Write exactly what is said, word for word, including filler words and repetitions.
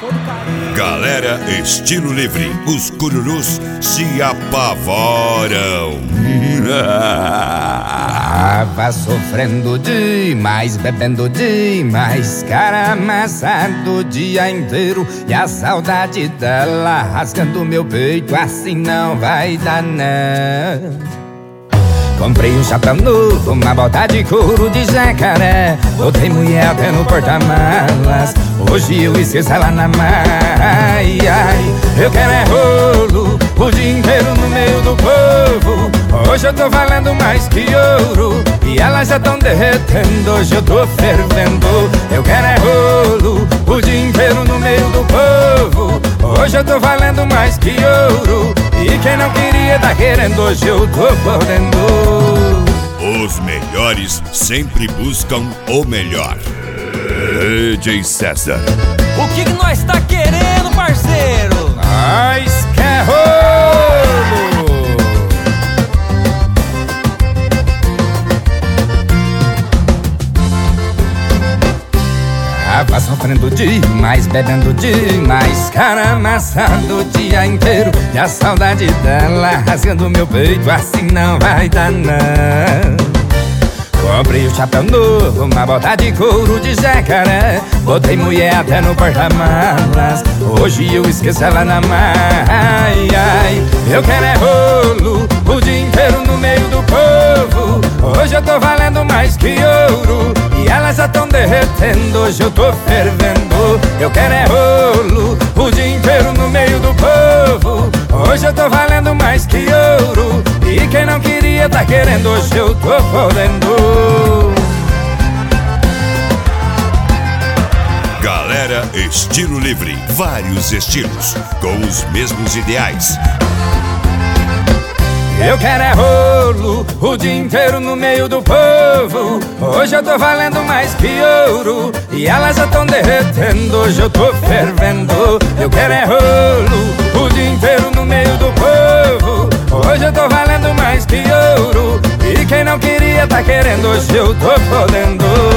Galera Estilo Livre, os cururus se apavoram. Tava sofrendo demais, bebendo demais, cara amassado o dia inteiro, e a saudade dela rasgando meu peito, assim não vai dar não. Comprei um chapéu novo, uma bota de couro de jacaré, botei mulher até no porta-malas, hoje eu esqueço ela na mala. Ai, ai, eu quero é rolo o dia inteiro no meio do povo. Hoje eu tô valendo mais que ouro, e elas já tão derretendo, hoje eu tô fervendo. Eu quero é rolo o dia inteiro no meio do povo. Hoje eu tô valendo mais que ouro, e quem não queria tá querendo, hoje eu tô podendo. Os melhores sempre buscam o melhor. D J César. O que que nós tá querendo, parceiro? Nós quer rolo. Tava sofrendo demais, bebendo demais, cara amassado o dia inteiro, e a saudade dela rasgando meu peito, assim não vai dar não. Comprei um chapéu novo, uma bota de couro de jacaré, botei mulher até no porta-malas, hoje eu esqueço ela na mala. Ai, ai, eu quero é rolo o dia inteiro no meio do povo. Hoje eu tô valendo mais que ouro, e elas já tão derretendo, hoje eu tô fervendo. Eu quero é rolo o dia inteiro no meio do povo. Hoje eu tô valendo mais que ouro, e quem não queria tá querendo, hoje eu tô podendo. Galera Estilo Livre, vários estilos, com os mesmos ideais. Eu quero é rolo o dia inteiro no meio do povo. Hoje eu tô valendo mais que ouro, e elas já tão derretendo, hoje eu tô fervendo. Eu quero é rolo o dia inteiro no meio do povo. Hoje eu tô valendo mais que ouro, e quem não queria tá querendo, hoje eu tô podendo.